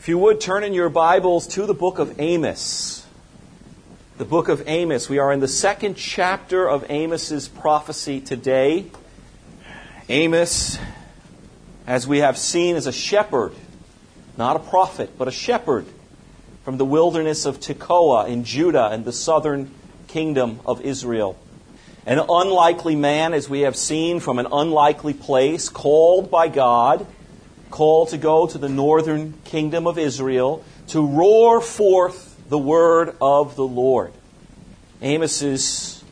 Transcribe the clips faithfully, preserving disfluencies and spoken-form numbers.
If you would, turn in your Bibles to the book of Amos. The book of Amos. We are in the second chapter of Amos's prophecy today. Amos, as we have seen, is a shepherd, not a prophet, but a shepherd from the wilderness of Tekoa in Judah and the southern kingdom of Israel. An unlikely man, as we have seen, from an unlikely place, called by God, called to go to the northern kingdom of Israel to roar forth the word of the Lord. Amos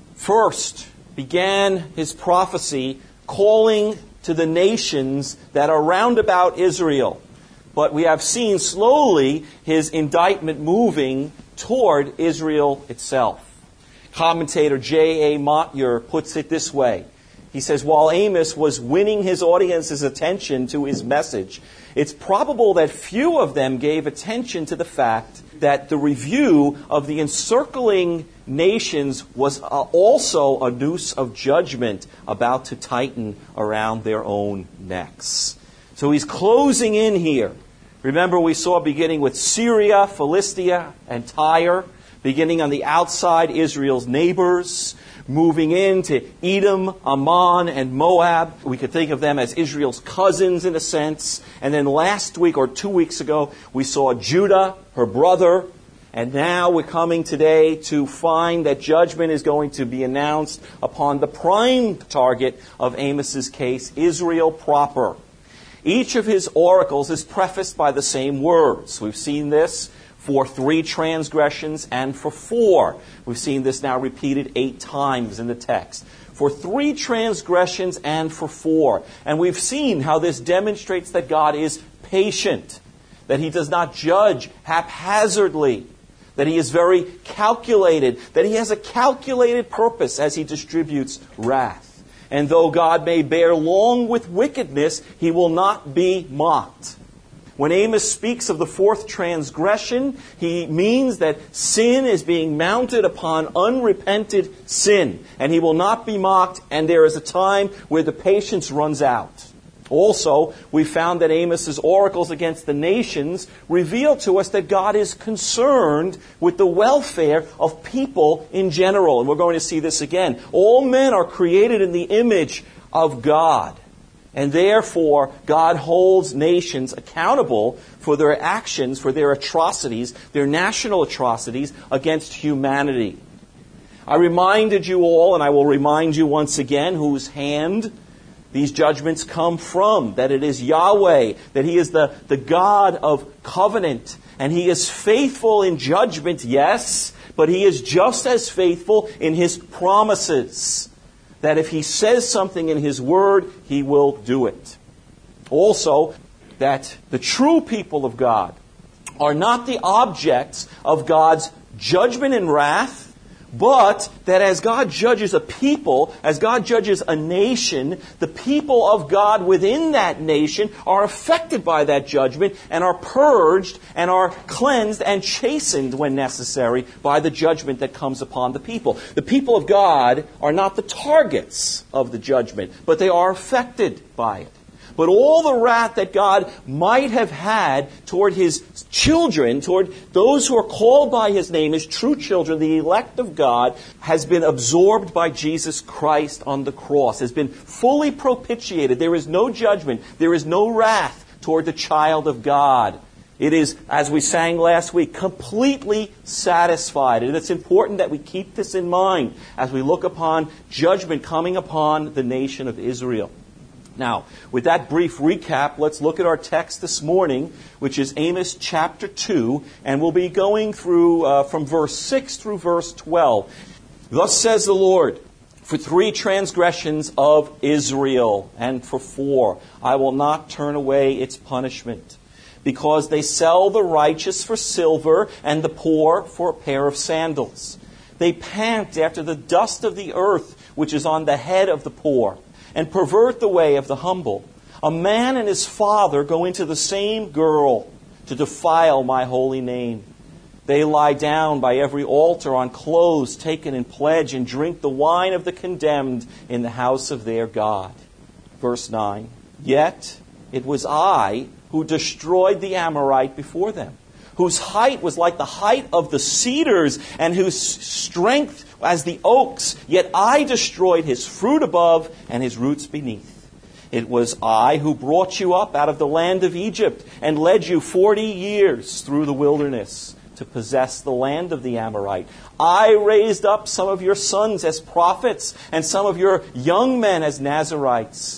first began his prophecy calling to the nations that are round about Israel. But we have seen slowly his indictment moving toward Israel itself. Commentator J A Motyer puts it this way. He says, while Amos was winning his audience's attention to his message, it's probable that few of them gave attention to the fact that the review of the encircling nations was uh, also a noose of judgment about to tighten around their own necks. So he's closing in here. Remember, we saw beginning with Syria, Philistia, and Tyre, beginning on the outside, Israel's neighbors, moving into Edom, Ammon, and Moab. We could think of them as Israel's cousins in a sense. And then last week or two weeks ago, we saw Judah, her brother. And now we're coming today to find that judgment is going to be announced upon the prime target of Amos's case, Israel proper. Each of his oracles is prefaced by the same words. We've seen this for three transgressions and for four. We've seen this now repeated eight times in the text. For three transgressions and for four. And we've seen how this demonstrates that God is patient, that He does not judge haphazardly, that He is very calculated, that He has a calculated purpose as He distributes wrath. And though God may bear long with wickedness, He will not be mocked. When Amos speaks of the fourth transgression, he means that sin is being mounted upon unrepented sin, and he will not be mocked, and there is a time where the patience runs out. Also, we found that Amos's oracles against the nations reveal to us that God is concerned with the welfare of people in general, and we're going to see this again. All men are created in the image of God. And therefore, God holds nations accountable for their actions, for their atrocities, their national atrocities against humanity. I reminded you all, and I will remind you once again, whose hand these judgments come from, that it is Yahweh, that He is the, the God of covenant, and He is faithful in judgment, yes, but He is just as faithful in His promises. That if He says something in His Word, He will do it. Also, that the true people of God are not the objects of God's judgment and wrath, but that as God judges a people, as God judges a nation, the people of God within that nation are affected by that judgment and are purged and are cleansed and chastened when necessary by the judgment that comes upon the people. The people of God are not the targets of the judgment, but they are affected by it. But all the wrath that God might have had toward His children, toward those who are called by His name, His true children, the elect of God, has been absorbed by Jesus Christ on the cross, has been fully propitiated. There is no judgment. There is no wrath toward the child of God. It is, as we sang last week, completely satisfied. And it's important that we keep this in mind as we look upon judgment coming upon the nation of Israel. Now, with that brief recap, let's look at our text this morning, which is Amos chapter two, and we'll be going through uh, from verse six through verse twelve. Thus says the Lord, for three transgressions of Israel, and for four, I will not turn away its punishment, because they sell the righteous for silver and the poor for a pair of sandals. They pant after the dust of the earth, which is on the head of the poor, and pervert the way of the humble. A man and his father go into the same girl to defile my holy name. They lie down by every altar on clothes taken in pledge and drink the wine of the condemned in the house of their God. Verse nine. Yet it was I who destroyed the Amorite before them, whose height was like the height of the cedars, and whose strength as the oaks. Yet I destroyed his fruit above and his roots beneath. It was I who brought you up out of the land of Egypt and led you forty years through the wilderness to possess the land of the Amorite. I raised up some of your sons as prophets and some of your young men as Nazirites.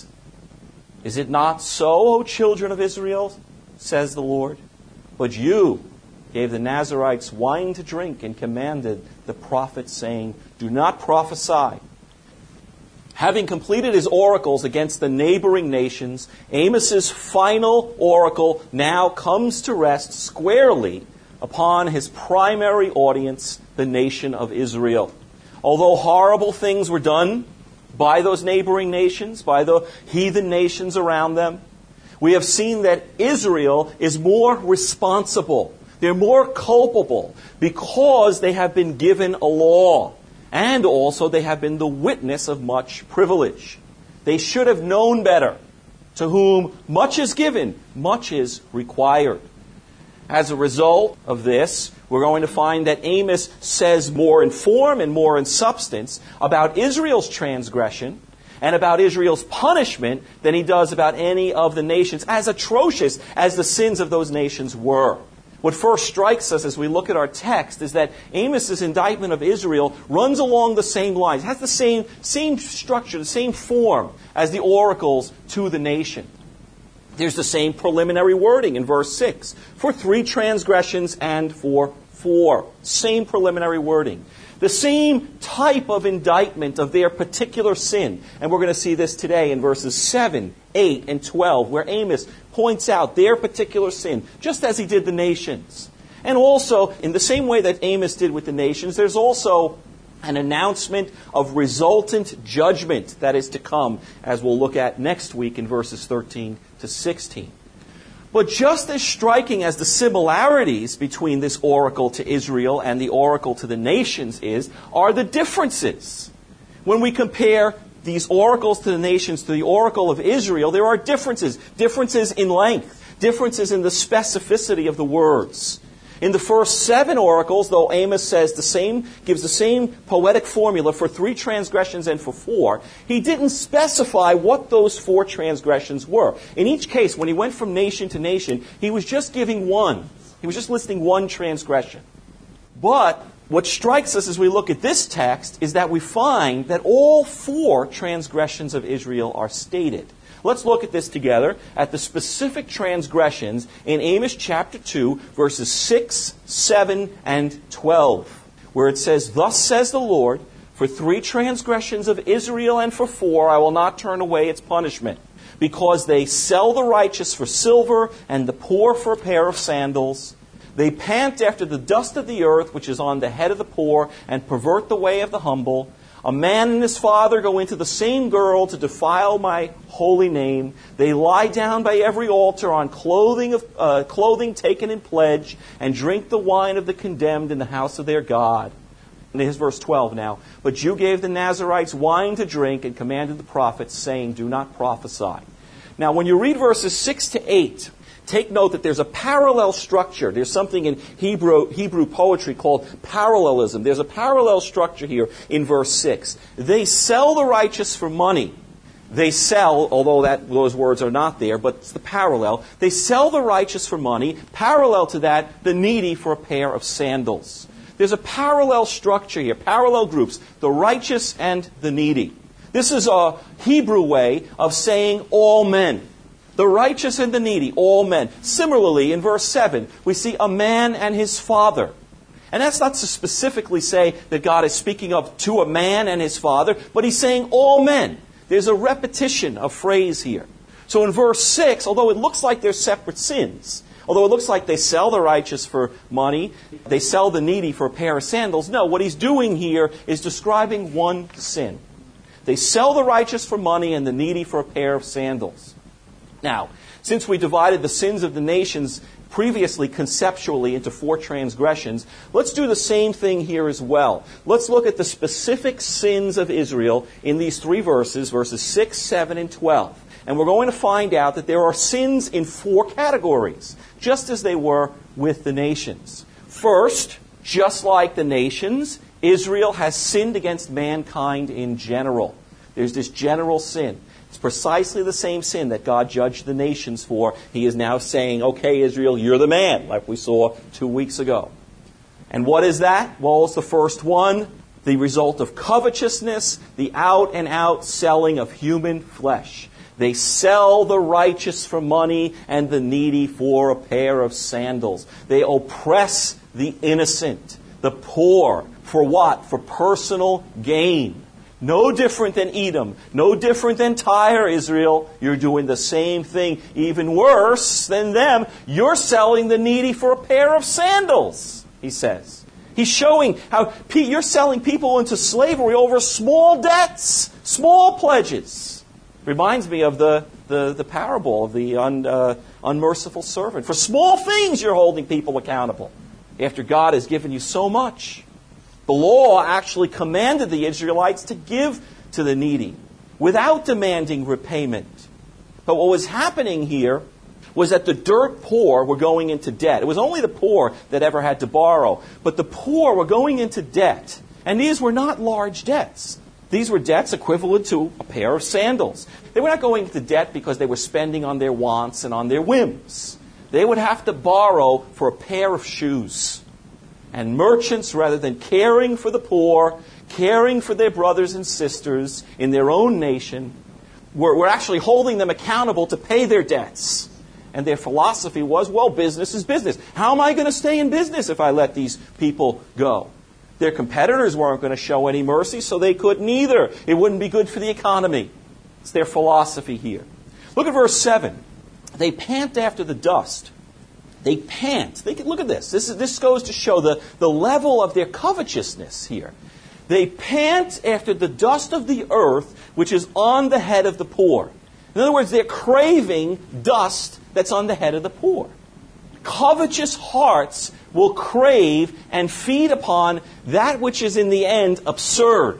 Is it not so, O children of Israel, says the Lord? But you gave the Nazirites wine to drink and commanded the prophets, saying, do not prophesy. Having completed his oracles against the neighboring nations, Amos's final oracle now comes to rest squarely upon his primary audience, the nation of Israel. Although horrible things were done by those neighboring nations, by the heathen nations around them, we have seen that Israel is more responsible. They're more culpable because they have been given a law. And also they have been the witness of much privilege. They should have known better. To whom much is given, much is required. As a result of this, we're going to find that Amos says more in form and more in substance about Israel's transgression and about Israel's punishment than he does about any of the nations, as atrocious as the sins of those nations were. What first strikes us as we look at our text is that Amos's indictment of Israel runs along the same lines, has the same, same structure, the same form as the oracles to the nation. There's the same preliminary wording in verse six, for three transgressions and for four. Same preliminary wording. The same type of indictment of their particular sin. And we're going to see this today in verses seven, eight, and twelve, where Amos points out their particular sin, just as he did the nations. And also, in the same way that Amos did with the nations, there's also an announcement of resultant judgment that is to come, as we'll look at next week in verses thirteen to sixteen. But just as striking as the similarities between this oracle to Israel and the oracle to the nations is, are the differences. When we compare these oracles to the nations to the oracle of Israel, there are differences. Differences in length. Differences in the specificity of the words. In the first seven oracles, though Amos says the same, gives the same poetic formula for three transgressions and for four, he didn't specify what those four transgressions were. In each case, when he went from nation to nation, he was just giving one. He was just listing one transgression. But what strikes us as we look at this text is that we find that all four transgressions of Israel are stated. Let's look at this together, at the specific transgressions in Amos chapter two, verses six, seven, and twelve, where it says, thus says the Lord, for three transgressions of Israel and for four I will not turn away its punishment, because they sell the righteous for silver and the poor for a pair of sandals. They pant after the dust of the earth, which is on the head of the poor, and pervert the way of the humble. A man and his father go into the same girl to defile my holy name. They lie down by every altar on clothing of uh, clothing taken in pledge, and drink the wine of the condemned in the house of their God. And here's verse twelve now. But you gave the Nazirites wine to drink and commanded the prophets, saying, do not prophesy. Now, when you read verses six to eight, take note that there's a parallel structure. There's something in Hebrew Hebrew poetry called parallelism. There's a parallel structure here in verse six. They sell the righteous for money. They sell, although that those words are not there, but it's the parallel. They sell the righteous for money. Parallel to that, the needy for a pair of sandals. There's a parallel structure here, parallel groups, the righteous and the needy. This is a Hebrew way of saying all men. The righteous and the needy, all men. Similarly, in verse seven, we see a man and his father. And that's not to specifically say that God is speaking of to a man and his father, but he's saying all men. There's a repetition of phrase here. So in verse six, although it looks like they're separate sins, although it looks like they sell the righteous for money, they sell the needy for a pair of sandals, no, what he's doing here is describing one sin. They sell the righteous for money and the needy for a pair of sandals. Now, since we divided the sins of the nations previously conceptually into four transgressions, let's do the same thing here as well. Let's look at the specific sins of Israel in these three verses, verses six, seven, and twelve. And we're going to find out that there are sins in four categories, just as they were with the nations. First, just like the nations, Israel has sinned against mankind in general. There's this general sin. It's precisely the same sin that God judged the nations for. He is now saying, okay, Israel, you're the man, like we saw two weeks ago. And what is that? Well, it's the first one, the result of covetousness, the out-and-out selling of human flesh. They sell the righteous for money and the needy for a pair of sandals. They oppress the innocent, the poor. For what? For personal gain. No different than Edom. No different than Tyre, Israel. You're doing the same thing. Even worse than them, you're selling the needy for a pair of sandals, he says. He's showing how you're selling people into slavery over small debts, small pledges. Reminds me of the, the, the parable of the un, uh, unmerciful servant. For small things you're holding people accountable after God has given you so much. The law actually commanded the Israelites to give to the needy without demanding repayment. But what was happening here was that the dirt poor were going into debt. It was only the poor that ever had to borrow. But the poor were going into debt. And these were not large debts. These were debts equivalent to a pair of sandals. They were not going into debt because they were spending on their wants and on their whims. They would have to borrow for a pair of shoes. And merchants, rather than caring for the poor, caring for their brothers and sisters in their own nation, were, were actually holding them accountable to pay their debts. And their philosophy was, well, business is business. How am I going to stay in business if I let these people go? Their competitors weren't going to show any mercy, so they couldn't either. It wouldn't be good for the economy. It's their philosophy here. Look at verse seven. They pant after the dust. They pant. They can, look at this. This, is, this goes to show the, the level of their covetousness here. They pant after the dust of the earth, which is on the head of the poor. In other words, they're craving dust that's on the head of the poor. Covetous hearts will crave and feed upon that which is in the end absurd.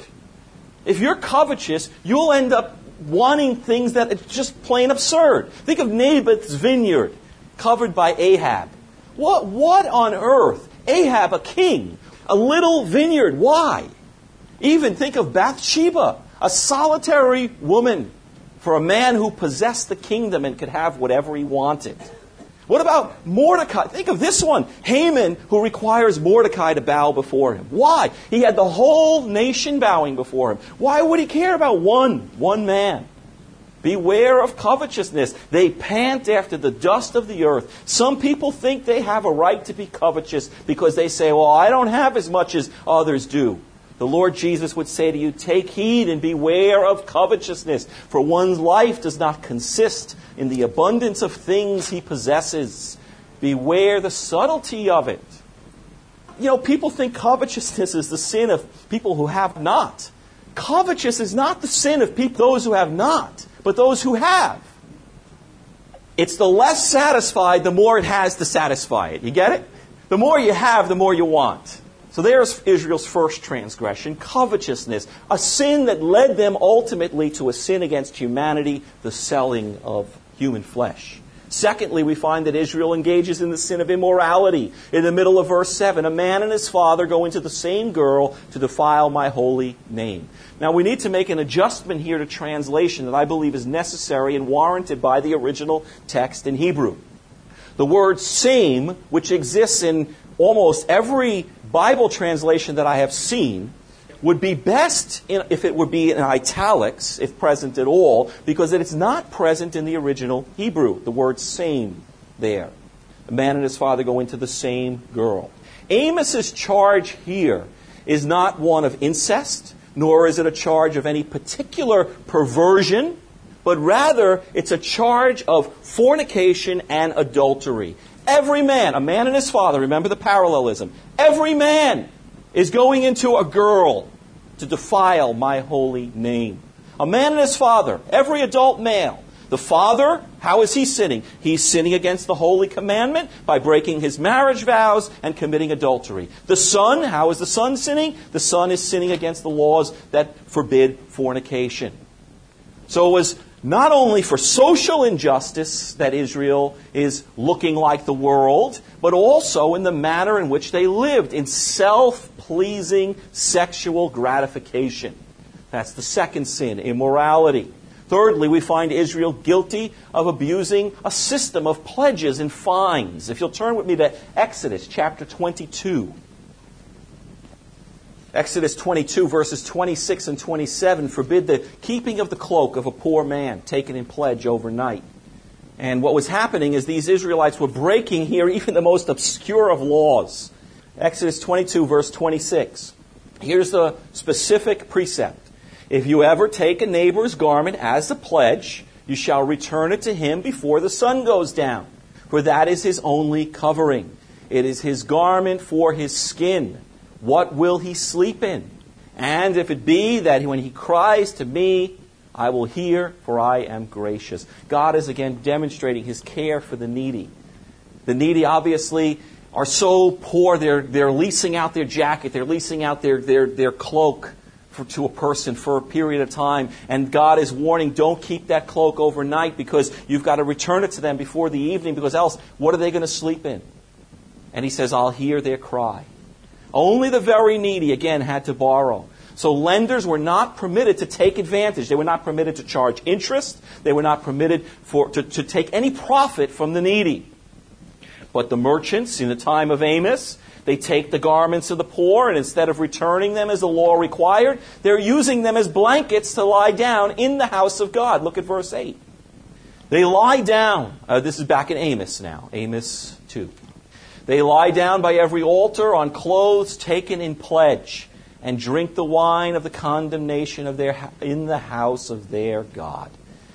If you're covetous, you'll end up wanting things that are just plain absurd. Think of Naboth's vineyard covered by Ahab. What, what on earth? Ahab, a king, a little vineyard. Why? Even think of Bathsheba, a solitary woman for a man who possessed the kingdom and could have whatever he wanted. What about Mordecai? Think of this one. Haman, who requires Mordecai to bow before him. Why? He had the whole nation bowing before him. Why would he care about one, one man? Beware of covetousness. They pant after the dust of the earth. Some people think they have a right to be covetous because they say, well, I don't have as much as others do. The Lord Jesus would say to you, take heed and beware of covetousness, for one's life does not consist in the abundance of things he possesses. Beware the subtlety of it. You know, people think covetousness is the sin of people who have not. Covetous is not the sin of people, those who have not, but those who have. It's the less satisfied, the more it has to satisfy it. You get it? The more you have, the more you want. So there's Israel's first transgression, covetousness, a sin that led them ultimately to a sin against humanity, the selling of human flesh. Secondly, we find that Israel engages in the sin of immorality. In the middle of verse seven, a man and his father go into the same girl to defile my holy name. Now we need to make an adjustment here to translation that I believe is necessary and warranted by the original text in Hebrew. The word same, which exists in almost every Bible translation that I have seen, would be best in, if it would be in italics, if present at all, because it's not present in the original Hebrew, the word same there. A man and his father go into the same girl. Amos's charge here is not one of incest, nor is it a charge of any particular perversion, but rather it's a charge of fornication and adultery. Every man, a man and his father, remember the parallelism, every man is going into a girl to defile my holy name. A man and his father, every adult male. The father, how is he sinning? He's sinning against the holy commandment by breaking his marriage vows and committing adultery. The son, how is the son sinning? The son is sinning against the laws that forbid fornication. So it was not only for social injustice that Israel is looking like the world, but also in the manner in which they lived, in self-pleasing sexual gratification. That's the second sin, immorality. Thirdly, we find Israel guilty of abusing a system of pledges and fines. If you'll turn with me to Exodus chapter twenty-two. Exodus twenty-two, verses twenty-six and twenty-seven, forbid the keeping of the cloak of a poor man taken in pledge overnight. And what was happening is these Israelites were breaking here even the most obscure of laws. Exodus twenty-two, verse twenty-six. Here's the specific precept. If you ever take a neighbor's garment as a pledge, you shall return it to him before the sun goes down. For that is his only covering. It is his garment for his skin. What will he sleep in? And if it be that when he cries to me, I will hear, for I am gracious. God is again demonstrating his care for the needy. The needy obviously are so poor, they're, they're leasing out their jacket, they're leasing out their, their, their cloak for, to a person for a period of time. And God is warning, don't keep that cloak overnight because you've got to return it to them before the evening, because else, what are they going to sleep in? And he says, I'll hear their cry. Only the very needy, again, had to borrow. So lenders were not permitted to take advantage. They were not permitted to charge interest. They were not permitted for, to, to take any profit from the needy. But the merchants, in the time of Amos, they take the garments of the poor, and instead of returning them as the law required, they're using them as blankets to lie down in the house of God. Look at verse eight. They lie down. Uh, this is back in Amos now. Amos two. They lie down by every altar on clothes taken in pledge, and drink the wine of the condemnation of their in the house of their God.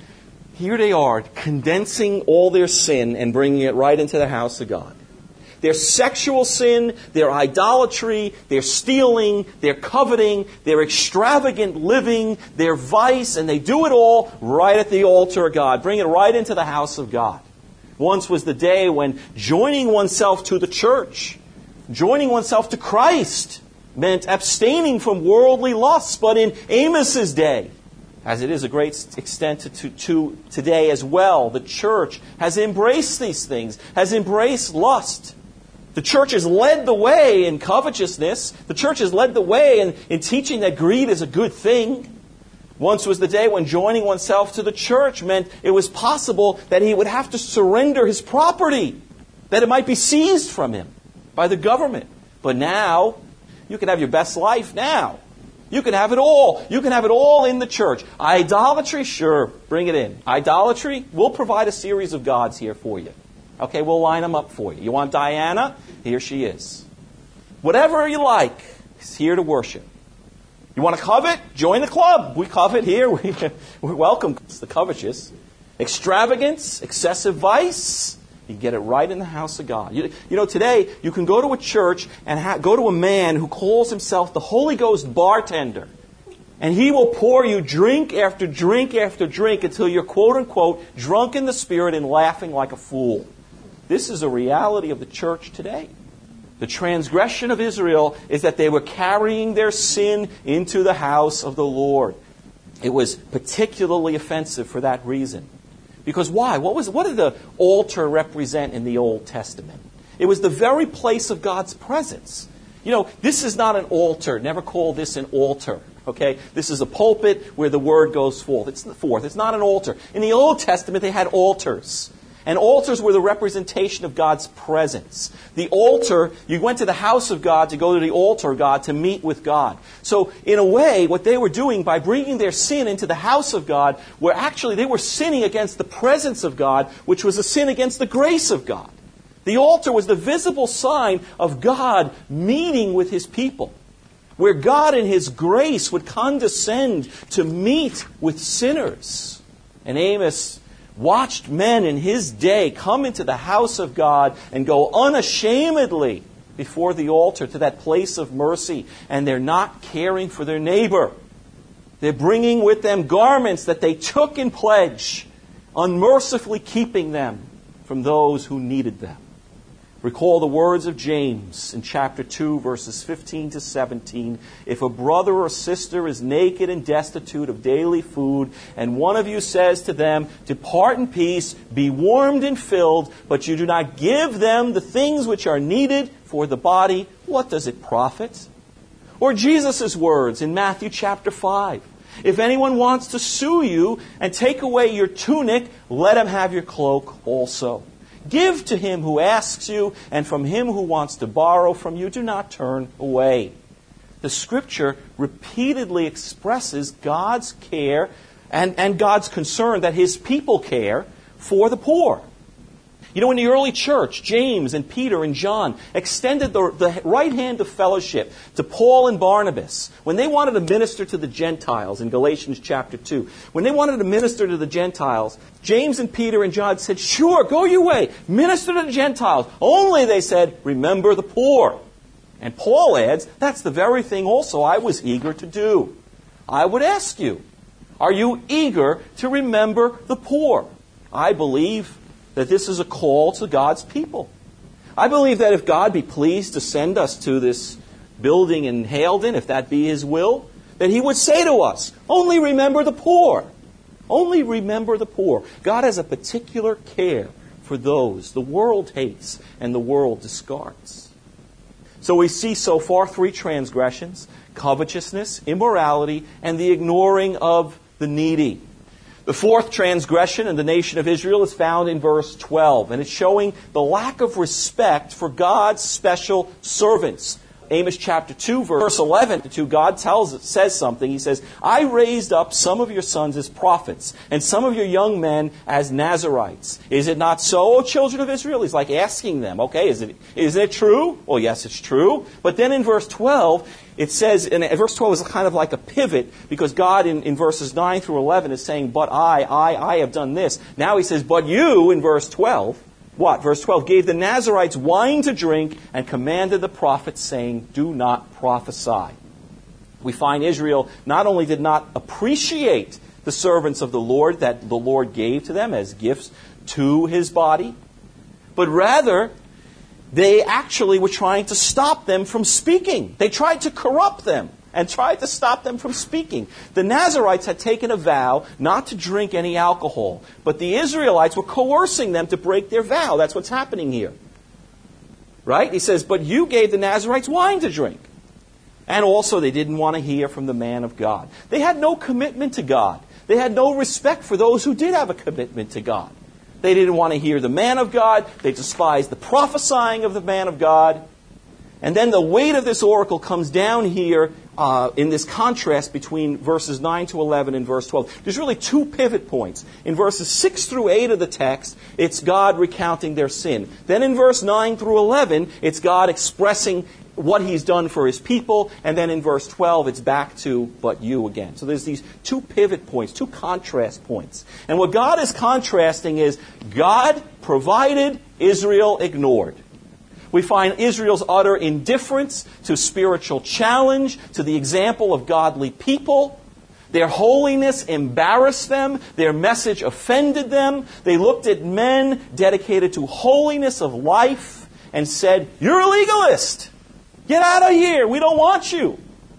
Here they are, condensing all their sin and bringing it right into the house of God. Their sexual sin, their idolatry, their stealing, their coveting, their extravagant living, their vice, and they do it all right at the altar of God. Bring it right into the house of God. Once was the day when joining oneself to the church, joining oneself to Christ, meant abstaining from worldly lusts. But in Amos's day, as it is a great extent to, to, to today as well, the church has embraced these things, has embraced lust. The church has led the way in covetousness. The church has led the way in, in teaching that greed is a good thing. Once was the day when joining oneself to the church meant it was possible that he would have to surrender his property, that it might be seized from him by the government. But now, you can have your best life now. You can have it all. You can have it all in the church. Idolatry, sure, bring it in. Idolatry, we'll provide a series of gods here for you. Okay, we'll line them up for you. You want Diana? Here she is. Whatever you like is here to worship. You want to covet? Join the club. We covet here. We, we're welcome. It's the covetous. Extravagance, excessive vice. You get it right in the house of God. You, you know, today you can go to a church and ha- go to a man who calls himself the Holy Ghost bartender. And he will pour you drink after drink after drink until you're quote-unquote drunk in the spirit and laughing like a fool. This is a reality of the church today. The transgression of Israel is that they were carrying their sin into the house of the Lord. It was particularly offensive for that reason. Because why? What was what did the altar represent in the Old Testament? It was the very place of God's presence. You know, this is not an altar. Never call this an altar. Okay? This is a pulpit where the word goes forth. It's forth. It's not an altar. In the Old Testament, they had altars. And altars were the representation of God's presence. The altar, you went to the house of God to go to the altar of God to meet with God. So, in a way, what they were doing by bringing their sin into the house of God, were actually, they were sinning against the presence of God, which was a sin against the grace of God. The altar was the visible sign of God meeting with His people, where God in His grace would condescend to meet with sinners. And Amos watched men in his day come into the house of God and go unashamedly before the altar to that place of mercy, and they're not caring for their neighbor. They're bringing with them garments that they took in pledge, unmercifully keeping them from those who needed them. Recall the words of James in chapter two, verses fifteen to seventeen. If a brother or sister is naked and destitute of daily food, and one of you says to them, depart in peace, be warmed and filled, but you do not give them the things which are needed for the body, what does it profit? Or Jesus' words in Matthew chapter five. If anyone wants to sue you and take away your tunic, let him have your cloak also. Give to him who asks you, and from him who wants to borrow from you, do not turn away. The Scripture repeatedly expresses God's care and, and God's concern that His people care for the poor. You know, in the early church, James and Peter and John extended the, the right hand of fellowship to Paul and Barnabas when they wanted to minister to the Gentiles in Galatians chapter two. When they wanted to minister to the Gentiles, James and Peter and John said, sure, go your way, minister to the Gentiles. Only, they said, remember the poor. And Paul adds, that's the very thing also I was eager to do. I would ask you, are you eager to remember the poor? I believe that this is a call to God's people. I believe that if God be pleased to send us to this building in Haledon, if that be His will, that He would say to us, only remember the poor. Only remember the poor. God has a particular care for those the world hates and the world discards. So we see so far three transgressions: covetousness, immorality, and the ignoring of the needy. The fourth transgression in the nation of Israel is found in verse twelve, and it's showing the lack of respect for God's special servants. Amos chapter two, verse eleven to two, God tells it, says something. He says, I raised up some of your sons as prophets, and some of your young men as Nazarites. Is it not so, O children of Israel? He's like asking them, okay, is it, isn't it true? Well, yes, it's true. But then in verse twelve, it says, and verse twelve is kind of like a pivot, because God in, in verses nine through eleven is saying, but I, I, I have done this. Now He says, but you, in verse twelve, what? Verse twelve, gave the Nazarites wine to drink and commanded the prophets, saying, do not prophesy. We find Israel not only did not appreciate the servants of the Lord that the Lord gave to them as gifts to His body, but rather they actually were trying to stop them from speaking. They tried to corrupt them and tried to stop them from speaking. The Nazarites had taken a vow not to drink any alcohol, but the Israelites were coercing them to break their vow. That's what's happening here. Right? He says, but you gave the Nazarites wine to drink. And also they didn't want to hear from the man of God. They had no commitment to God. They had no respect for those who did have a commitment to God. They didn't want to hear the man of God. They despised the prophesying of the man of God. And then the weight of this oracle comes down here uh, in this contrast between verses nine to eleven and verse twelve. There's really two pivot points. In verses six through eight of the text, it's God recounting their sin. Then in verse nine through eleven, it's God expressing what He's done for His people. And then in verse twelve, it's back to, but you again. So there's these two pivot points, two contrast points. And what God is contrasting is God provided, Israel ignored. We find Israel's utter indifference to spiritual challenge, to the example of godly people. Their holiness embarrassed them. Their message offended them. They looked at men dedicated to holiness of life and said, you're a legalist. Get out of here. We don't want you.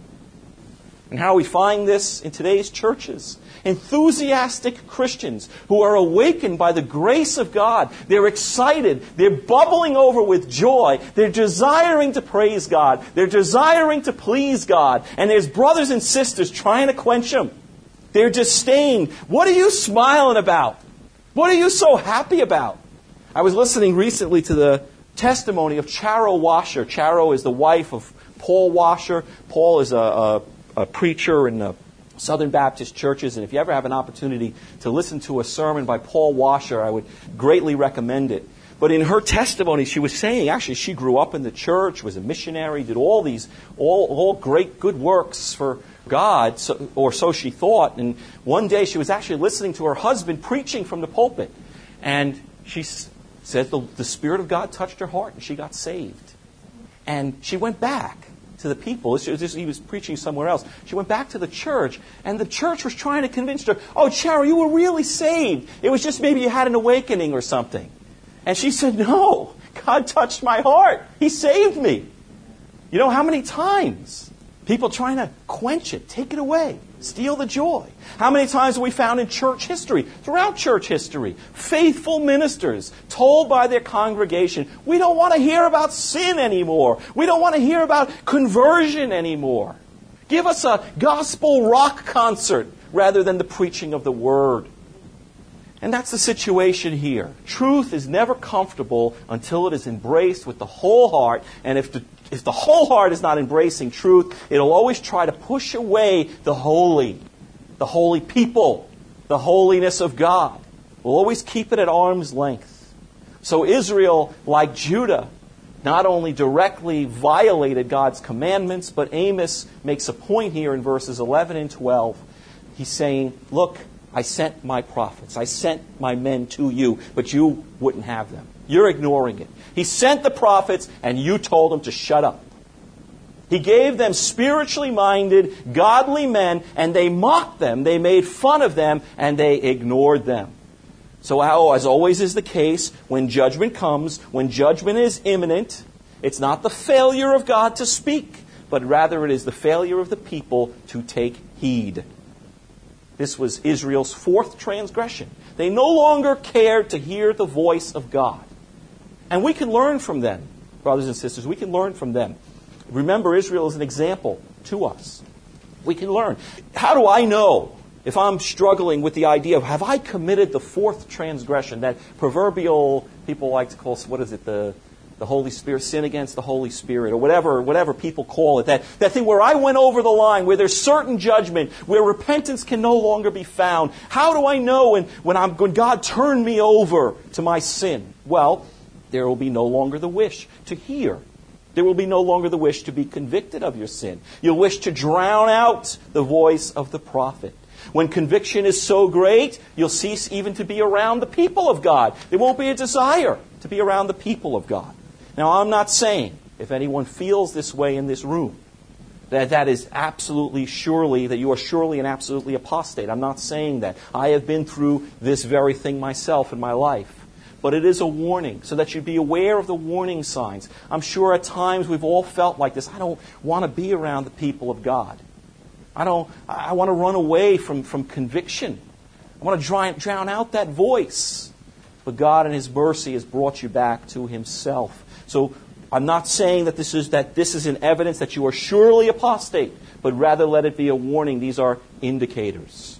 And how we find this in today's churches. Enthusiastic Christians who are awakened by the grace of God. They're excited. They're bubbling over with joy. They're desiring to praise God. They're desiring to please God. And there's brothers and sisters trying to quench them. They're disdained. What are you smiling about? What are you so happy about? I was listening recently to the testimony of Charo Washer. Charo is the wife of Paul Washer. Paul is a, a, a preacher in the Southern Baptist churches, and if you ever have an opportunity to listen to a sermon by Paul Washer, I would greatly recommend it. But in her testimony, she was saying, actually, she grew up in the church, was a missionary, did all these, all, all great good works for God, so, or so she thought. And one day she was actually listening to her husband preaching from the pulpit. And she said the, the Spirit of God touched her heart, and she got saved. And she went back to the people. He was preaching somewhere else. She went back to the church, and the church was trying to convince her, oh, Charo, you were really saved. It was just maybe you had an awakening or something. And she said, no, God touched my heart. He saved me. You know how many times people trying to quench it, take it away, steal the joy. How many times have we found in church history, throughout church history, faithful ministers told by their congregation, we don't want to hear about sin anymore. We don't want to hear about conversion anymore. Give us a gospel rock concert rather than the preaching of the Word. And that's the situation here. Truth is never comfortable until it is embraced with the whole heart. And if the, if the whole heart is not embracing truth, it'll always try to push away the holy, the holy people, the holiness of God. We'll always keep it at arm's length. So Israel, like Judah, not only directly violated God's commandments, but Amos makes a point here in verses eleven and twelve. He's saying, look, I sent my prophets. I sent my men to you, but you wouldn't have them. You're ignoring it. He sent the prophets, and you told them to shut up. He gave them spiritually minded, godly men, and they mocked them. They made fun of them, and they ignored them. So as always is the case, when judgment comes, when judgment is imminent, it's not the failure of God to speak, but rather it is the failure of the people to take heed. This was Israel's fourth transgression. They no longer cared to hear the voice of God. And we can learn from them, brothers and sisters. We can learn from them. Remember, Israel is an example to us. We can learn. How do I know if I'm struggling with the idea of, have I committed the fourth transgression? That proverbial, people like to call, what is it, the... the Holy Spirit, sin against the Holy Spirit, or whatever whatever people call it. That, that thing where I went over the line, where there's certain judgment, where repentance can no longer be found. How do I know when, when, I'm, when God turned me over to my sin? Well, there will be no longer the wish to hear. There will be no longer the wish to be convicted of your sin. You'll wish to drown out the voice of the prophet. When conviction is so great, you'll cease even to be around the people of God. There won't be a desire to be around the people of God. Now, I'm not saying, if anyone feels this way in this room, that that is absolutely surely, that you are surely and absolutely apostate. I'm not saying that. I have been through this very thing myself in my life. But it is a warning, so that you be aware of the warning signs. I'm sure at times we've all felt like this. I don't want to be around the people of God. I don't. I want to run away from, from conviction. I want to drown, drown out that voice. But God in His mercy has brought you back to Himself. So I'm not saying that this is that this is an evidence that you are surely apostate, but rather let it be a warning. These are indicators.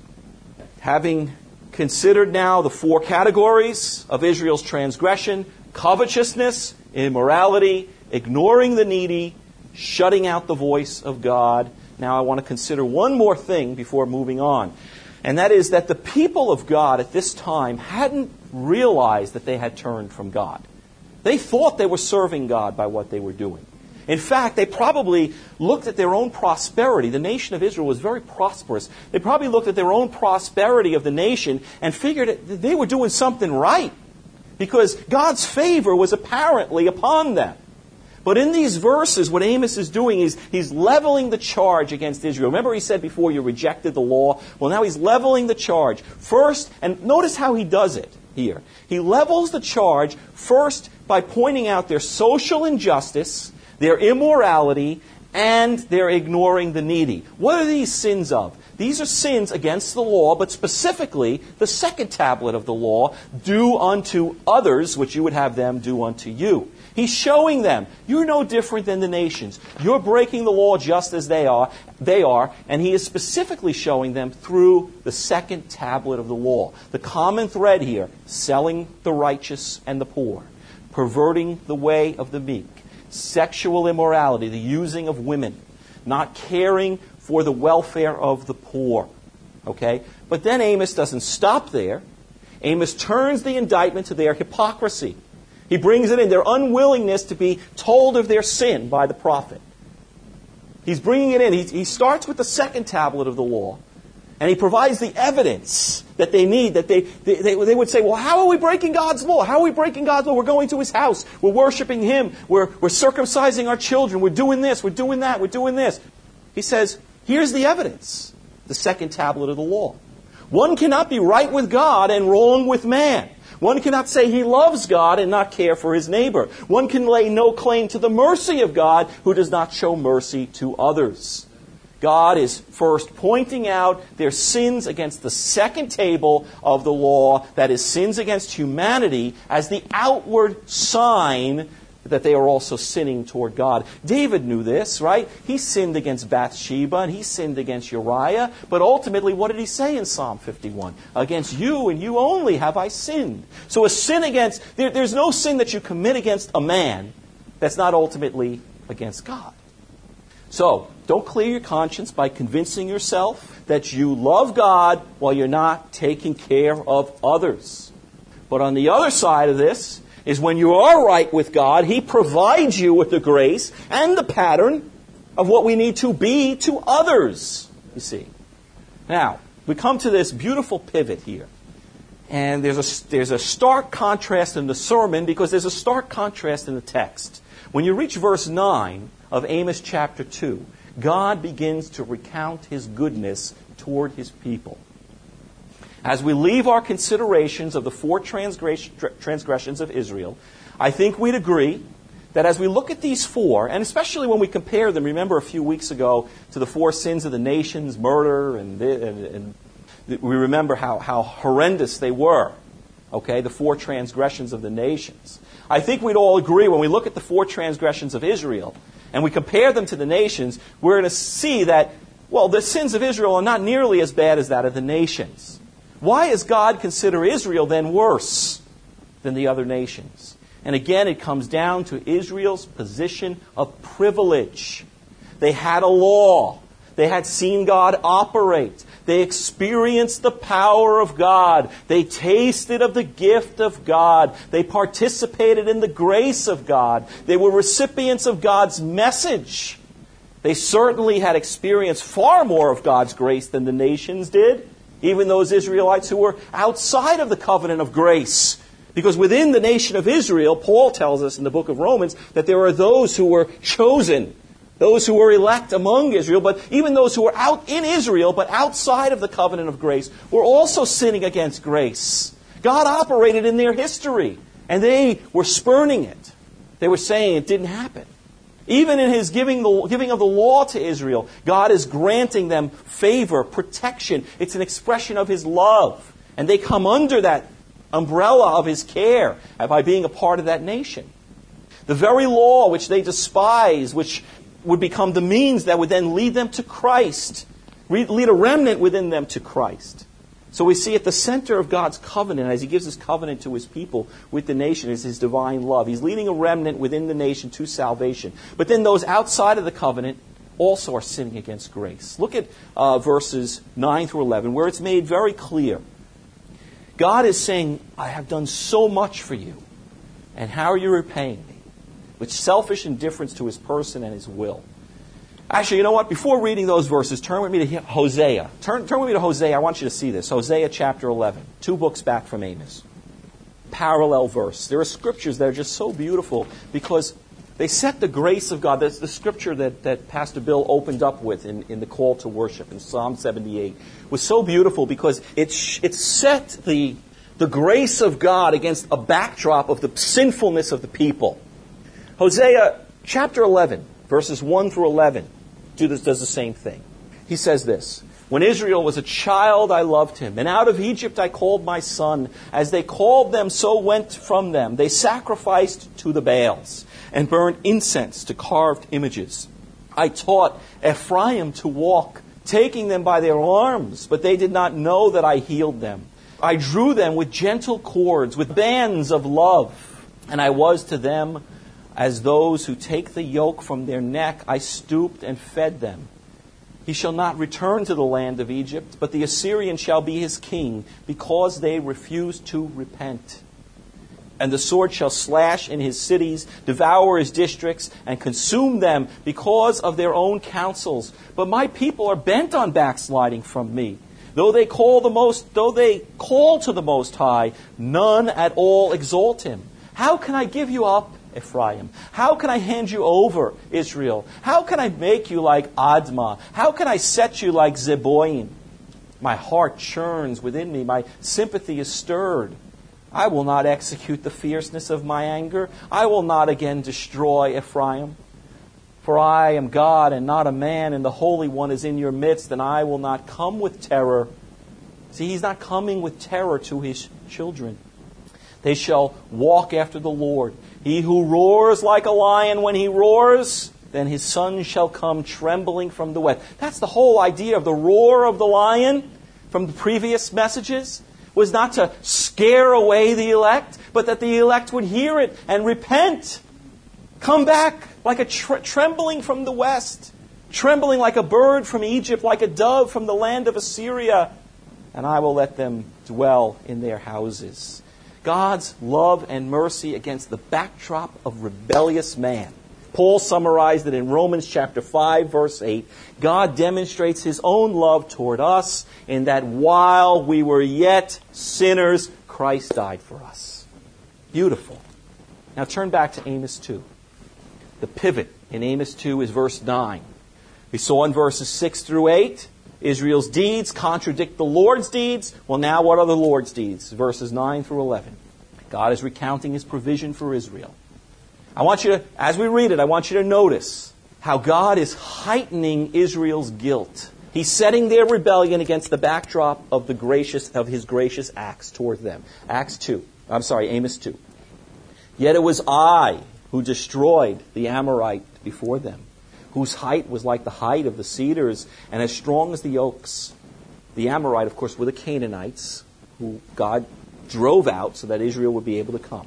Having considered now the four categories of Israel's transgression: covetousness, immorality, ignoring the needy, shutting out the voice of God. Now I want to consider one more thing before moving on. And that is that the people of God at this time hadn't realized that they had turned from God. They thought they were serving God by what they were doing. In fact, they probably looked at their own prosperity. The nation of Israel was very prosperous. They probably looked at their own prosperity of the nation and figured that they were doing something right, because God's favor was apparently upon them. But in these verses, what Amos is doing is he's leveling the charge against Israel. Remember he said before, you rejected the law? Well, now he's leveling the charge. First, and notice how he does it here. He levels the charge first by pointing out their social injustice, their immorality, and their ignoring the needy. What are these sins of? These are sins against the law, but specifically the second tablet of the law, do unto others, which you would have them do unto you. He's showing them, you're no different than the nations. You're breaking the law just as they are, they are, and he is specifically showing them through the second tablet of the law. The common thread here, selling the righteous and the poor, perverting the way of the meek, sexual immorality, the using of women, not caring for the welfare of the poor. Okay? But then Amos doesn't stop there. Amos turns the indictment to their hypocrisy. He brings it in, their unwillingness to be told of their sin by the prophet. He's bringing it in. He, he starts with the second tablet of the law, and he provides the evidence that they need, that they, they, they, they would say, well, how are we breaking God's law? How are we breaking God's law? We're going to His house. We're worshiping Him. We're, we're circumcising our children. We're doing this. We're doing that. We're doing this. He says, here's the evidence, the second tablet of the law. One cannot be right with God and wrong with man. One cannot say he loves God and not care for his neighbor. One can lay no claim to the mercy of God who does not show mercy to others. God is first pointing out their sins against the second table of the law, that is, sins against humanity, as the outward sign that they are also sinning toward God. David knew this, right? He sinned against Bathsheba and he sinned against Uriah. But ultimately, what did he say in Psalm fifty-one? Against you and you only have I sinned. So a sin against, there, there's no sin that you commit against a man that's not ultimately against God. So, don't clear your conscience by convincing yourself that you love God while you're not taking care of others. But on the other side of this is when you are right with God, He provides you with the grace and the pattern of what we need to be to others, you see. Now, we come to this beautiful pivot here. And there's a, there's a stark contrast in the sermon because there's a stark contrast in the text. When you reach verse nine of Amos chapter two, God begins to recount His goodness toward His people. As we leave our considerations of the four transgressions of Israel, I think we'd agree that as we look at these four, and especially when we compare them, remember a few weeks ago, to the four sins of the nations, murder, and, and, and we remember how, how horrendous they were, okay, the four transgressions of the nations. I think we'd all agree when we look at the four transgressions of Israel, and we compare them to the nations, we're going to see that, well, the sins of Israel are not nearly as bad as that of the nations. Why does God consider Israel then worse than the other nations? And again, it comes down to Israel's position of privilege. They had a law. They had seen God operate. They experienced the power of God. They tasted of the gift of God. They participated in the grace of God. They were recipients of God's message. They certainly had experienced far more of God's grace than the nations did. Even those Israelites who were outside of the covenant of grace. Because within the nation of Israel, Paul tells us in the book of Romans that there are those who were chosen, those who were elect among Israel, but even those who were out in Israel, but outside of the covenant of grace, were also sinning against grace. God operated in their history, and they were spurning it. They were saying it didn't happen. Even in His giving, the, giving of the law to Israel, God is granting them favor, protection. It's an expression of His love. And they come under that umbrella of His care by being a part of that nation. The very law which they despise, which would become the means that would then lead them to Christ, lead a remnant within them to Christ. So we see at the center of God's covenant, as He gives His covenant to His people with the nation, is His divine love. He's leading a remnant within the nation to salvation. But then those outside of the covenant also are sinning against grace. Look at uh, verses nine through eleven, where it's made very clear. God is saying, I have done so much for you, and how are you repaying me? With selfish indifference to His person and His will. Actually, you know what? Before reading those verses, turn with me to Hosea. Turn, turn with me to Hosea. I want you to see this. Hosea chapter eleven. Two books back from Amos. Parallel verse. There are scriptures that are just so beautiful because they set the grace of God. That's the scripture that, that Pastor Bill opened up with in, in the call to worship in Psalm seventy-eight. Was so beautiful because it, it set the, the grace of God against a backdrop of the sinfulness of the people. Hosea chapter eleven, verses one through eleven. Do this, does the same thing. He says this, when Israel was a child, I loved him, and out of Egypt I called my son. As they called them, so went from them. They sacrificed to the Baals and burned incense to carved images. I taught Ephraim to walk, taking them by their arms, but they did not know that I healed them. I drew them with gentle cords, with bands of love, and I was to them as those who take the yoke from their neck. I stooped and fed them. He shall not return to the land of Egypt, but the Assyrian shall be his king, because they refuse to repent. And the sword shall slash in his cities, devour his districts, and consume them because of their own counsels. But my people are bent on backsliding from me. Though they call the most, though they call to the Most High, none at all exalt him. How can I give you up, Ephraim? How can I hand you over, Israel? How can I make you like Admah? How can I set you like Zeboim? My heart churns within me. My sympathy is stirred. I will not execute the fierceness of my anger. I will not again destroy Ephraim. For I am God and not a man, and the Holy One is in your midst, and I will not come with terror. See, He's not coming with terror to His children. They shall walk after the Lord. He who roars like a lion, when he roars, then his son shall come trembling from the west. That's the whole idea of the roar of the lion from the previous messages, was not to scare away the elect, but that the elect would hear it and repent. Come back like a tre- trembling from the west, trembling like a bird from Egypt, like a dove from the land of Assyria, and I will let them dwell in their houses. God's love and mercy against the backdrop of rebellious man. Paul summarized it in Romans chapter five, verse eight. God demonstrates His own love toward us in that while we were yet sinners, Christ died for us. Beautiful. Now turn back to Amos two. The pivot in Amos two is verse nine. We saw in verses six through eight, Israel's deeds contradict the Lord's deeds. Well, now what are the Lord's deeds? Verses nine through eleven. God is recounting His provision for Israel. I want you to, as we read it, I want you to notice how God is heightening Israel's guilt. He's setting their rebellion against the backdrop of the gracious of His gracious acts toward them. Acts two. I'm sorry, Amos two. Yet it was I who destroyed the Amorite before them, whose height was like the height of the cedars and as strong as the oaks. The Amorite, of course, were the Canaanites, who God drove out so that Israel would be able to come.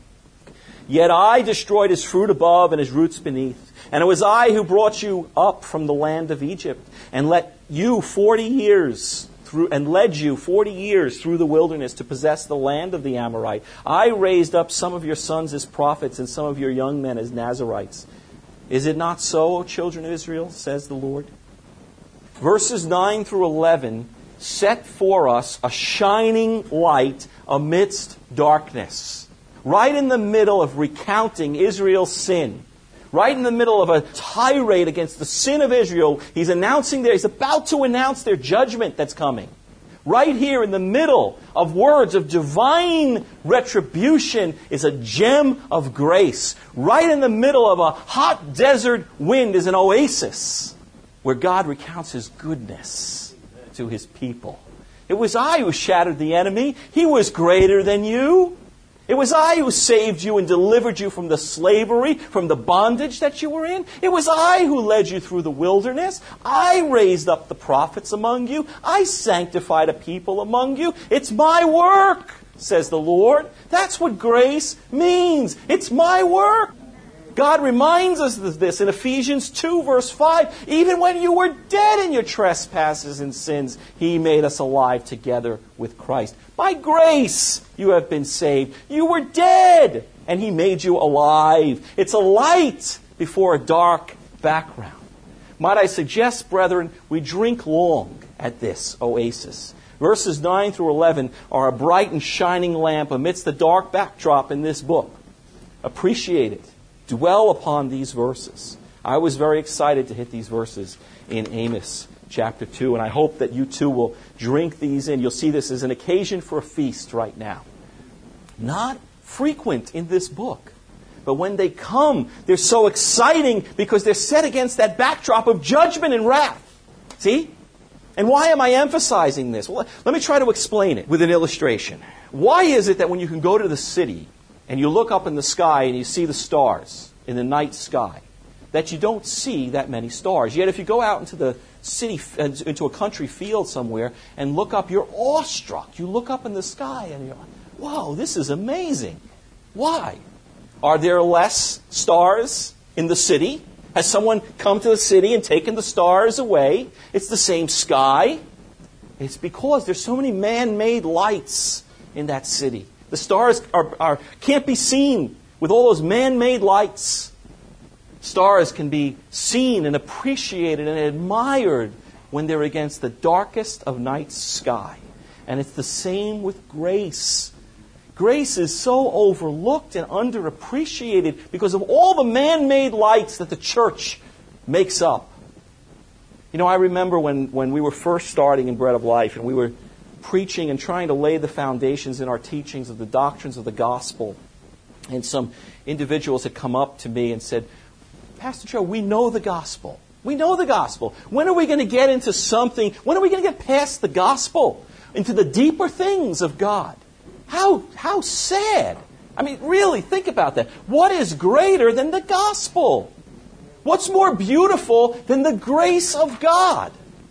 Yet I destroyed his fruit above and his roots beneath. And it was I who brought you up from the land of Egypt and let you forty years through and led you forty years through the wilderness to possess the land of the Amorite. I raised up some of your sons as prophets and some of your young men as Nazirites. Is it not so, O children of Israel, says the Lord? Verses nine through eleven set for us a shining light amidst darkness. Right in the middle of recounting Israel's sin, right in the middle of a tirade against the sin of Israel, he's announcing there, he's about to announce their judgment that's coming. Right here in the middle of words of divine retribution is a gem of grace. Right in the middle of a hot desert wind is an oasis where God recounts His goodness to His people. It was I who shattered the enemy. He was greater than you. It was I who saved you and delivered you from the slavery, from the bondage that you were in. It was I who led you through the wilderness. I raised up the prophets among you. I sanctified a people among you. It's my work, says the Lord. That's what grace means. It's my work. God reminds us of this in Ephesians two, verse five. Even when you were dead in your trespasses and sins, He made us alive together with Christ. By grace you have been saved. You were dead, and He made you alive. It's a light before a dark background. Might I suggest, brethren, we drink long at this oasis. Verses nine through eleven are a bright and shining lamp amidst the dark backdrop in this book. Appreciate it. Dwell upon these verses. I was very excited to hit these verses in Amos chapter two, and I hope that you too will drink these in. You'll see this as an occasion for a feast right now. Not frequent in this book, but when they come, they're so exciting because they're set against that backdrop of judgment and wrath. See? And why am I emphasizing this? Well, let me try to explain it with an illustration. Why is it that when you can go to the city and you look up in the sky and you see the stars in the night sky, that you don't see that many stars? Yet if you go out into the city, into a country field somewhere and look up, you're awestruck. You look up in the sky and you're like, whoa, this is amazing. Why? Are there less stars in the city? Has someone come to the city and taken the stars away? It's the same sky. It's because there's so many man-made lights in that city. The stars are, are, can't be seen with all those man-made lights. Stars can be seen and appreciated and admired when they're against the darkest of night's sky. And it's the same with grace. Grace is so overlooked and underappreciated because of all the man-made lights that the church makes up. You know, I remember when, when we were first starting in Bread of Life and we were preaching and trying to lay the foundations in our teachings of the doctrines of the gospel. And some individuals had come up to me and said, Pastor Joe, we know the gospel. We know the gospel. When are we going to get into something? When are we going to get past the gospel? Into the deeper things of God? How, how sad. I mean, really, think about that. What is greater than the gospel? What's more beautiful than the grace of God?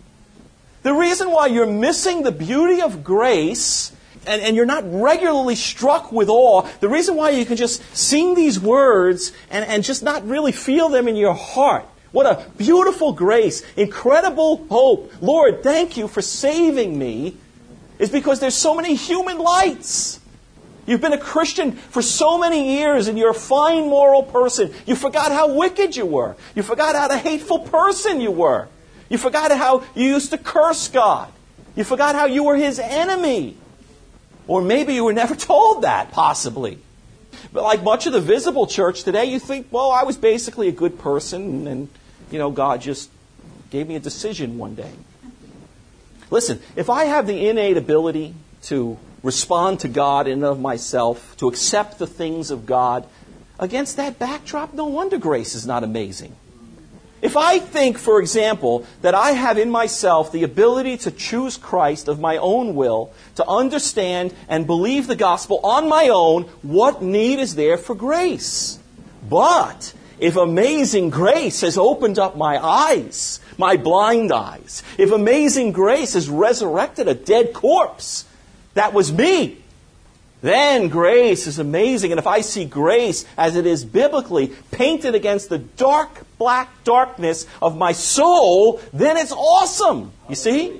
The reason why you're missing the beauty of grace and, and you're not regularly struck with awe, the reason why you can just sing these words and, and just not really feel them in your heart. What a beautiful grace, incredible hope. Lord, thank you for saving me, is because there's so many human lights. You've been a Christian for so many years and you're a fine moral person. You forgot how wicked you were. You forgot how the hateful person you were. You forgot how you used to curse God. You forgot how you were His enemy. Or maybe you were never told that, possibly. But like much of the visible church today, you think, well, I was basically a good person and, you know, God just gave me a decision one day. Listen, if I have the innate ability to respond to God in and of myself, to accept the things of God, against that backdrop, no wonder grace is not amazing. If I think, for example, that I have in myself the ability to choose Christ of my own will, to understand and believe the gospel on my own, what need is there for grace? But if amazing grace has opened up my eyes, my blind eyes, if amazing grace has resurrected a dead corpse, that was me, then grace is amazing. And if I see grace as it is biblically painted against the dark, black darkness of my soul, then it's awesome. You see?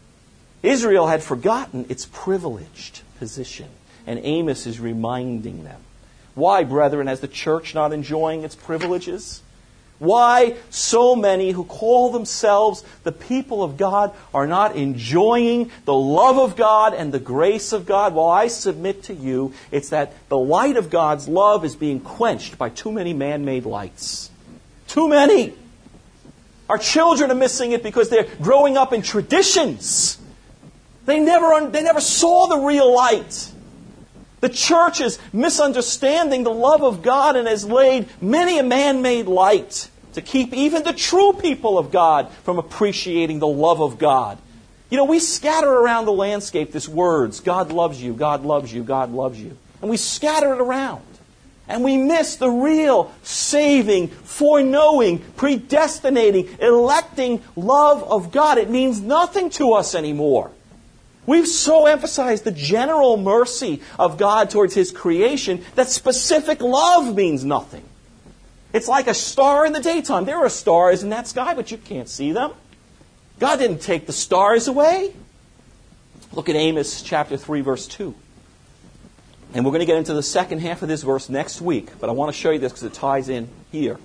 Israel had forgotten its privileged position. And Amos is reminding them. Why, brethren, has the church not enjoying its privileges? Why so many who call themselves the people of God are not enjoying the love of God and the grace of God? Well, I submit to you, it's that the light of God's love is being quenched by too many man-made lights. Too many. Our children are missing it because they're growing up in traditions. They never, they never saw the real light. The church is misunderstanding the love of God and has laid many a man-made light to keep even the true people of God from appreciating the love of God. You know, we scatter around the landscape these words, God loves you, God loves you, God loves you. And we scatter it around. And we miss the real, saving, foreknowing, predestinating, electing love of God. It means nothing to us anymore. We've so emphasized the general mercy of God towards His creation that specific love means nothing. It's like a star in the daytime. There are stars in that sky, but you can't see them. God didn't take the stars away. Look at Amos chapter three, verse two. And we're going to get into the second half of this verse next week, but I want to show you this because it ties in here.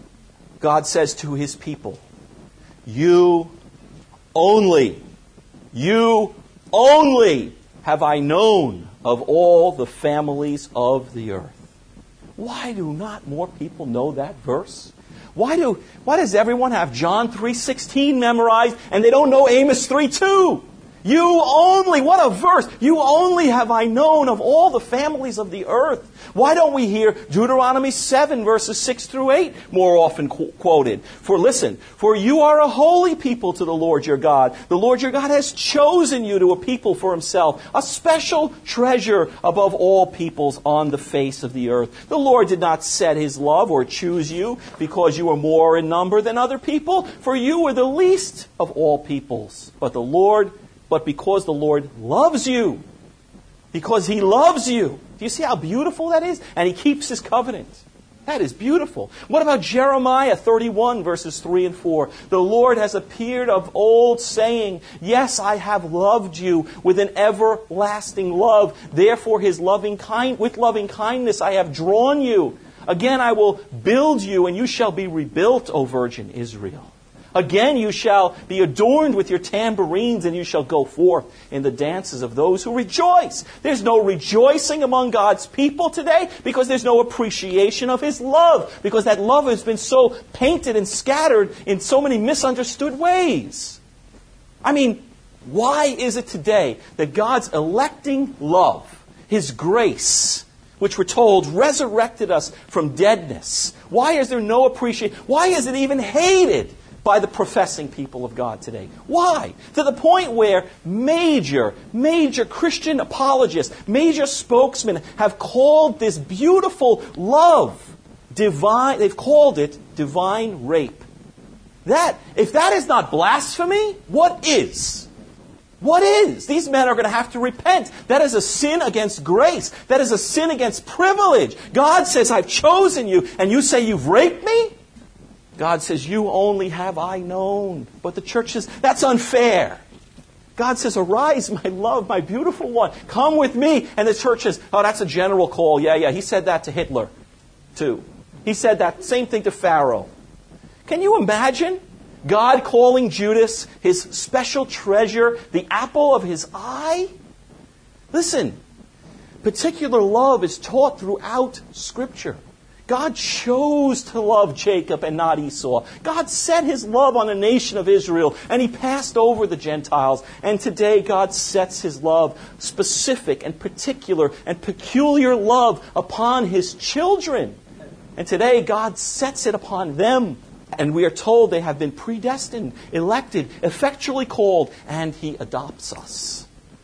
God says to His people, you only, you only have I known of all the families of the earth. Why do not more people know that verse? Why do why does everyone have John three sixteen memorized and they don't know Amos three two? You only, what a verse, you only have I known of all the families of the earth. Why don't we hear Deuteronomy seven verses six through eight more often qu- quoted? For listen, for you are a holy people to the Lord your God. The Lord your God has chosen you to a people for Himself, a special treasure above all peoples on the face of the earth. The Lord did not set His love or choose you because you were more in number than other people, for you were the least of all peoples. But the Lord But because the Lord loves you, because He loves you. Do you see how beautiful that is? And He keeps His covenant. That is beautiful. What about Jeremiah thirty-one, verses three and four? The Lord has appeared of old, saying, yes, I have loved you with an everlasting love. Therefore, His loving kind, with loving kindness I have drawn you. Again, I will build you, and you shall be rebuilt, O Virgin Israel. Again, you shall be adorned with your tambourines, and you shall go forth in the dances of those who rejoice. There's no rejoicing among God's people today because there's no appreciation of His love, because that love has been so painted and scattered in so many misunderstood ways. I mean, Why is it today that God's electing love, His grace, which we're told resurrected us from deadness, why is there no appreciation? Why is it even hated by the professing people of God today? Why? To the point where major, major Christian apologists, major spokesmen have called this beautiful love divine, they've called it divine rape. That, if that is not blasphemy, what is? What is? These men are going to have to repent. That is a sin against grace. That is a sin against privilege. God says, I've chosen you, and you say you've raped me? God says, you only have I known. But the church says, that's unfair. God says, arise, my love, my beautiful one. Come with me. And the church says, oh, that's a general call. Yeah, yeah. He said that to Hitler, too. He said that same thing to Pharaoh. Can you imagine God calling Judas his special treasure, the apple of his eye? Listen, particular love is taught throughout Scripture. God chose to love Jacob and not Esau. God set His love on the nation of Israel, and He passed over the Gentiles. And today God sets His love, specific and particular and peculiar love, upon His children. And today God sets it upon them. And we are told they have been predestined, elected, effectually called, and He adopts us.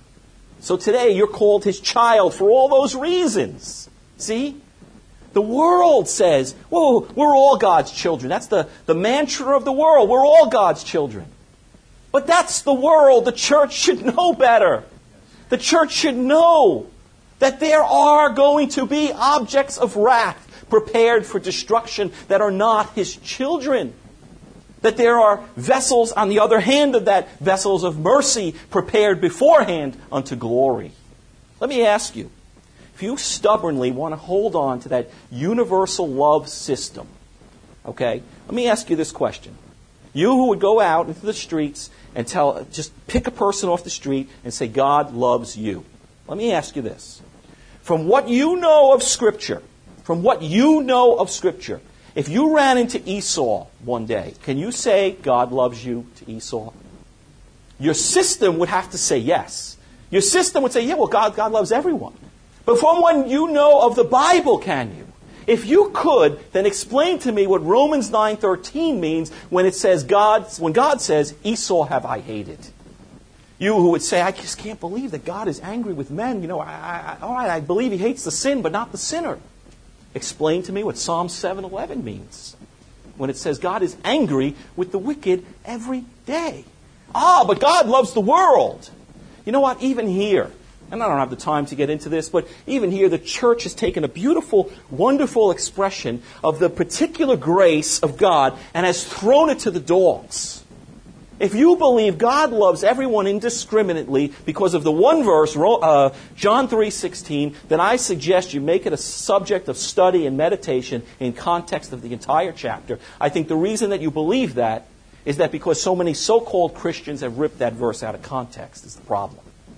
So today you're called His child for all those reasons. See? The world says, whoa, we're all God's children. That's the, the mantra of the world. We're all God's children. But that's the world. The church should know better. The church should know that there are going to be objects of wrath prepared for destruction that are not His children. That there are vessels on the other hand of that, vessels of mercy prepared beforehand unto glory. Let me ask you, if you stubbornly want to hold on to that universal love system, okay, let me ask you this question. You who would go out into the streets and tell, just pick a person off the street and say, God loves you. Let me ask you this. From what you know of Scripture, from what you know of Scripture, if you ran into Esau one day, can you say God loves you to Esau? Your system would have to say yes. Your system would say, yeah, well, God, God loves everyone. But from what you know of the Bible, can you? If you could, then explain to me what Romans nine thirteen means when it says God, when God says, Esau have I hated. You who would say, I just can't believe that God is angry with men. You know, I, I, all right, I believe He hates the sin, but not the sinner. Explain to me what Psalm seven eleven means when it says God is angry with the wicked every day. Ah, but God loves the world. You know what? Even here, and I don't have the time to get into this, but even here the church has taken a beautiful, wonderful expression of the particular grace of God and has thrown it to the dogs. If you believe God loves everyone indiscriminately because of the one verse, uh, John three sixteen, then I suggest you make it a subject of study and meditation in context of the entire chapter. I think the reason that you believe that is that because so many so-called Christians have ripped that verse out of context is the problem.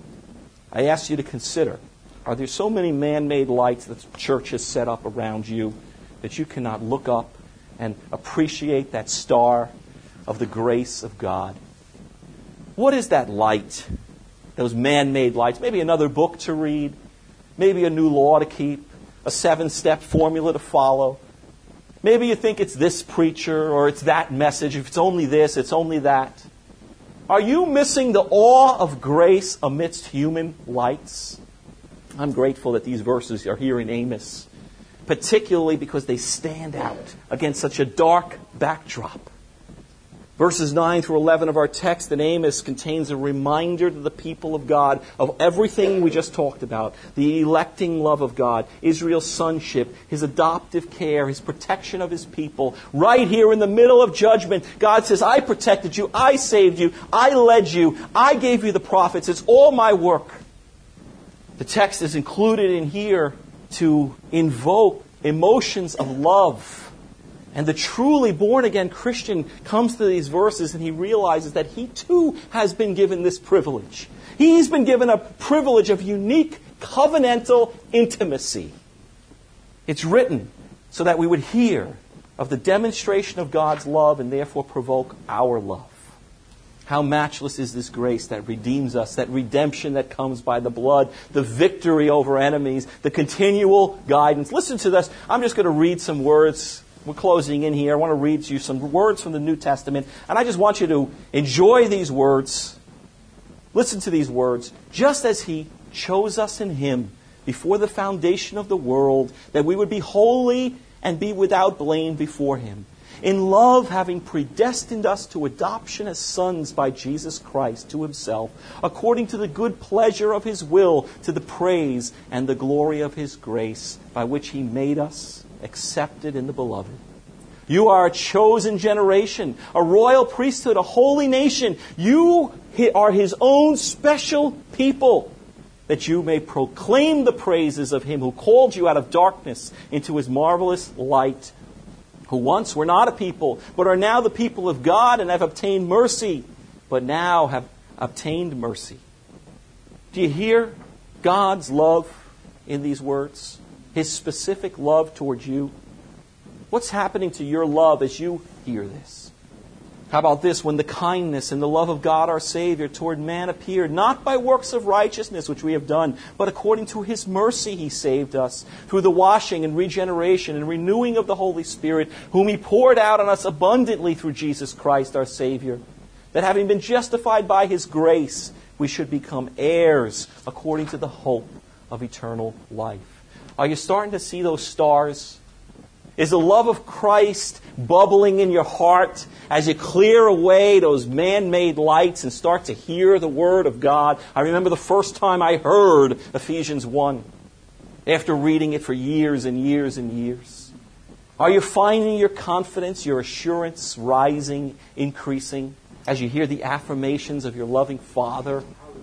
I ask you to consider, are there so many man-made lights that the church has set up around you that you cannot look up and appreciate that star of the grace of God? What is that light? Those man-made lights? Maybe another book to read, maybe a new law to keep, a seven-step formula to follow. Maybe you think it's this preacher or it's that message. If it's only this, it's only that. Are you missing the awe of grace amidst human lights? I'm grateful that these verses are here in Amos, particularly because they stand out against such a dark backdrop. Verses nine through eleven of our text in Amos contains a reminder to the people of God of everything we just talked about. The electing love of God, Israel's sonship, His adoptive care, His protection of His people. Right here in the middle of judgment, God says, I protected you, I saved you, I led you, I gave you the prophets. It's all my work. The text is included in here to invoke emotions of love. And the truly born-again Christian comes to these verses and he realizes that he too has been given this privilege. He's been given a privilege of unique covenantal intimacy. It's written so that we would hear of the demonstration of God's love and therefore provoke our love. How matchless is this grace that redeems us, that redemption that comes by the blood, the victory over enemies, the continual guidance. Listen to this. I'm just going to read some words. We're closing in here. I want to read to you some words from the New Testament. And I just want you to enjoy these words. Listen to these words. Just as He chose us in Him before the foundation of the world, that we would be holy and be without blame before Him. In love, having predestined us to adoption as sons by Jesus Christ to Himself, according to the good pleasure of His will, to the praise and the glory of His grace, by which He made us accepted in the Beloved. You are a chosen generation, a royal priesthood, a holy nation. You are His own special people, that you may proclaim the praises of Him who called you out of darkness into His marvelous light, who once were not a people, but are now the people of God and have obtained mercy, but now have obtained mercy. Do you hear God's love in these words? His specific love towards you? What's happening to your love as you hear this? How about this? When the kindness and the love of God our Savior toward man appeared, not by works of righteousness which we have done, but according to His mercy He saved us, through the washing and regeneration and renewing of the Holy Spirit, whom He poured out on us abundantly through Jesus Christ our Savior, that having been justified by His grace, we should become heirs according to the hope of eternal life. Are you starting to see those stars? Is the love of Christ bubbling in your heart as you clear away those man-made lights and start to hear the Word of God? I remember the first time I heard Ephesians one, after reading it for years and years and years. Are you finding your confidence, your assurance rising, increasing, as you hear the affirmations of your loving Father?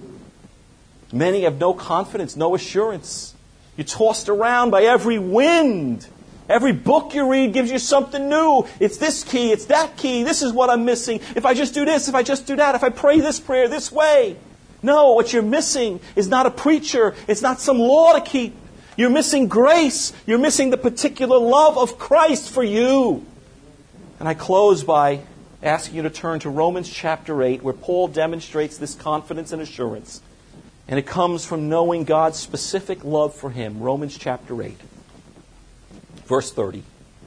Many have no confidence, no assurance. You're tossed around by every wind. Every book you read gives you something new. It's this key, it's that key, this is what I'm missing. If I just do this, if I just do that, if I pray this prayer this way. No, what you're missing is not a preacher. It's not some law to keep. You're missing grace. You're missing the particular love of Christ for you. And I close by asking you to turn to Romans chapter eight, where Paul demonstrates this confidence and assurance. And it comes from knowing God's specific love for him. Romans chapter eight. Verse thirty.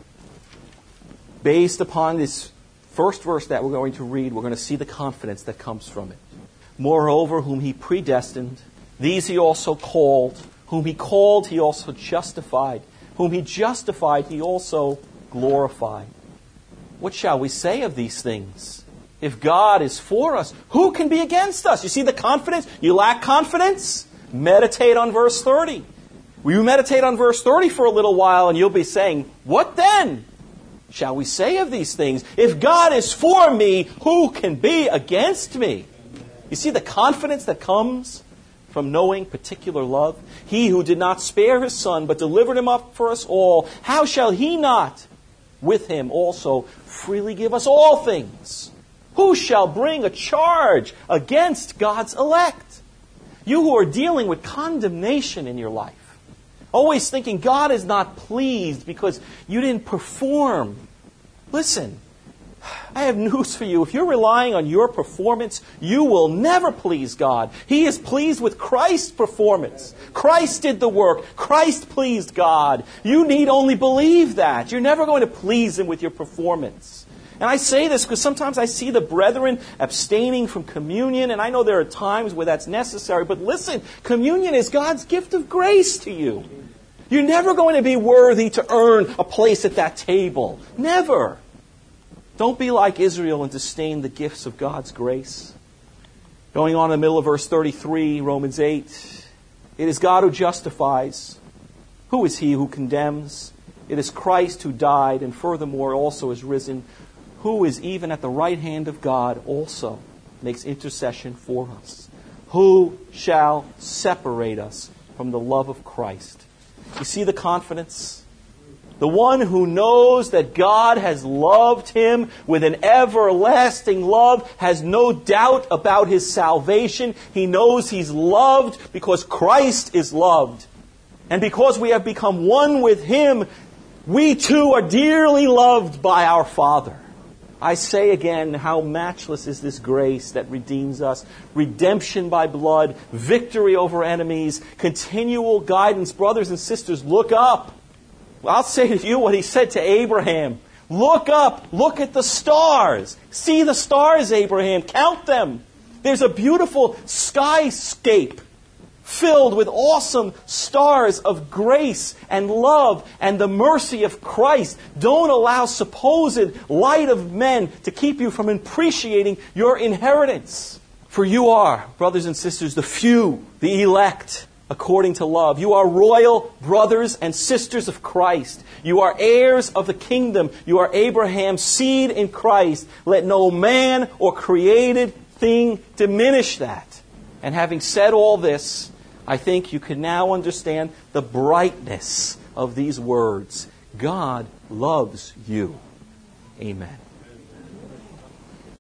Based upon this first verse that we're going to read, we're going to see the confidence that comes from it. Moreover, whom He predestined, these He also called. Whom He called, He also justified. Whom He justified, He also glorified. What shall we say of these things? If God is for us, who can be against us? You see the confidence? You lack confidence? Meditate on verse thirty. Will you meditate on verse thirty for a little while and you'll be saying, what then shall we say of these things? If God is for me, who can be against me? You see the confidence that comes from knowing particular love? He who did not spare His Son, but delivered Him up for us all, how shall He not with Him also freely give us all things? Who shall bring a charge against God's elect? You who are dealing with condemnation in your life, always thinking God is not pleased because you didn't perform. Listen, I have news for you. If you're relying on your performance, you will never please God. He is pleased with Christ's performance. Christ did the work. Christ pleased God. You need only believe that. You're never going to please Him with your performance. And I say this because sometimes I see the brethren abstaining from communion, and I know there are times where that's necessary. But listen, communion is God's gift of grace to you. You're never going to be worthy to earn a place at that table. Never. Don't be like Israel and disdain the gifts of God's grace. Going on in the middle of verse thirty-three, Romans eight. It is God who justifies. Who is he who condemns? It is Christ who died and furthermore also is risen, who is even at the right hand of God also makes intercession for us. Who shall separate us from the love of Christ? You see the confidence? The one who knows that God has loved him with an everlasting love has no doubt about his salvation. He knows he's loved because Christ is loved. And because we have become one with Him, we too are dearly loved by our Father. I say again, how matchless is this grace that redeems us. Redemption by blood, victory over enemies, continual guidance. Brothers and sisters, look up. I'll say to you what he said to Abraham. Look up. Look at the stars. See the stars, Abraham. Count them. There's a beautiful skyscape filled with awesome stars of grace and love and the mercy of Christ. Don't allow supposed light of men to keep you from appreciating your inheritance. For you are, brothers and sisters, the few, the elect, according to love. You are royal brothers and sisters of Christ. You are heirs of the kingdom. You are Abraham's seed in Christ. Let no man or created thing diminish that. And having said all this, I think you can now understand the brightness of these words. God loves you. Amen.